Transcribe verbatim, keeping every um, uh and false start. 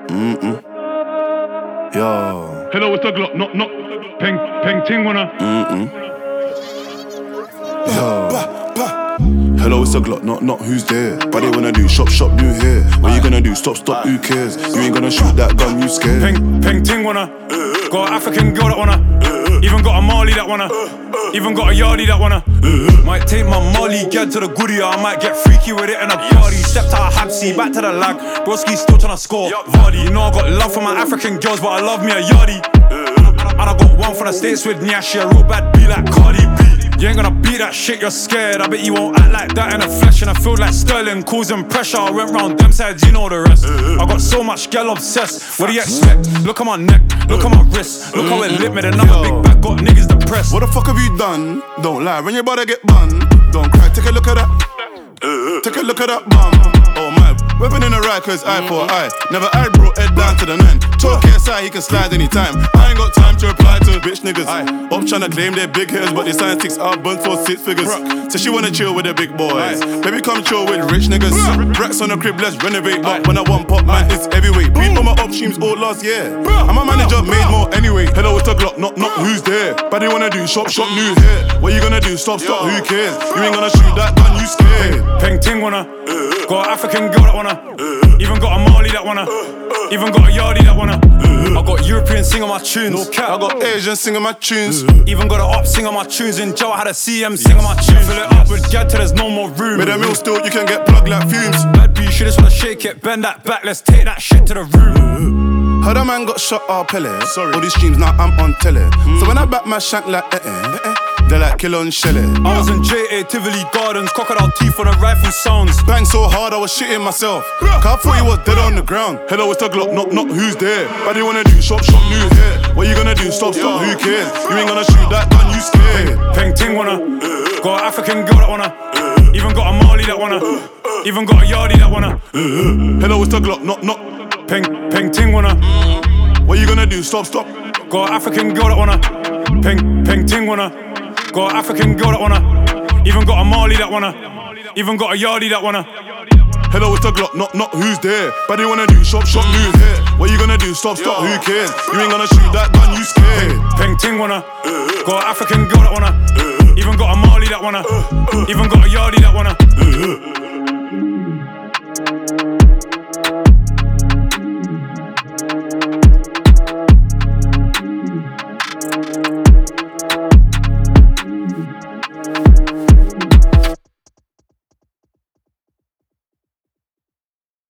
Mm-mm. Yo. Hello, it's the Glock. Knock, knock. Peng, peng, ting, wanna. Mm-mm. Yo. Hello, it's a Glock, not not who's there. But they wanna do shop shop new hair. What you gonna do? Stop stop, who cares? You ain't gonna shoot that gun, you scared. Peng peng ting wanna. Got an African girl that wanna. Even got a Mali that wanna. Even got a Yardie that wanna. Might take my Molly girl to the goodie, I might get freaky with it in a party. Stepped out of Habsy, back to the lag. Broski still tryna score. Vardy, you know I got love for my African girls, but I love me a Yardie. And I got one from the States with Nyashi, a real bad B like Cardi B. You ain't gonna beat that shit, you're scared. I bet you won't act like that in the flesh. And I feel like Sterling causing pressure. I went round them sides, you know the rest. I got so much gal obsessed. What do you expect? Look at my neck, look at my wrist. Look how it lit me, another big bag got niggas depressed. What the fuck have you done? Don't lie, when your brother get bun. Don't cry, take a look at that. Take a look at that bum. Oh my, weapon in the right cause eye for eye. Never I brought Ed down to the nine. Talk inside, he can slide anytime. I ain't got time to reply to bitch niggas. Up tryna claim they're big hitters, but they sign six albums for six figures. So she wanna chill with the big boys. Baby come chill with rich niggas. Racks on the crib, let's renovate. But when I want pop, man, it's heavyweight. Beat on my upstreams all last year. And my manager made more anyway. Hello, it's a Glock, not not who's there. But they wanna do shop shop news here. What you gonna do? Stop stop, who cares? You ain't gonna shoot that gun, you scared. Peng ting wanna. Got an African girl that wanna. Even got a Mali that wanna. Even got a Yardie that wanna. I got Europeans singing my tunes. No cap. I got Asians singing my tunes. Even got a op singing my tunes. In Joe I had a C M singing my tunes. Fill it up with gal till there's no more room. With a mill still, you can get plugged like fumes. Bad B, you should just wanna shake it, bend that back. Let's take that shit to the room. Heard a man got shot, oh Pele. Sorry. All these streams now I'm on telly. Mm. So when I back my shank like eh eh, eh, they're like kill on Shelly. I was in J A, Tivoli Gardens, crocodile teeth on the rifle sounds. Bang so hard I was shitting myself. Cause I thought he was dead on the ground. Hello, it's the Glock, not not who's there. But they wanna do shop shop news here. What you gonna do? Stop stop, who cares? You ain't gonna shoot that gun, you scared. Peng ting wanna. Got an African girl that wanna. Even got a Mali that wanna. Even got a Yardie that wanna. Hello, it's the Glock, not not. Peng peng ting wanna. What you gonna do? Stop stop. Got an African girl that wanna. Peng peng ting wanna. Got an African girl that wanna. Even got a Mali that wanna. Even got a Yardie that wanna. Hello, it's the Glock, not not who's there. But they wanna do shop shop news here. What you gonna do? Stop stop, who cares? You ain't gonna shoot that gun, you scared. Peng ting wanna. Got an African girl that wanna. Even got a Mali that wanna. Even got a Yardie that wanna.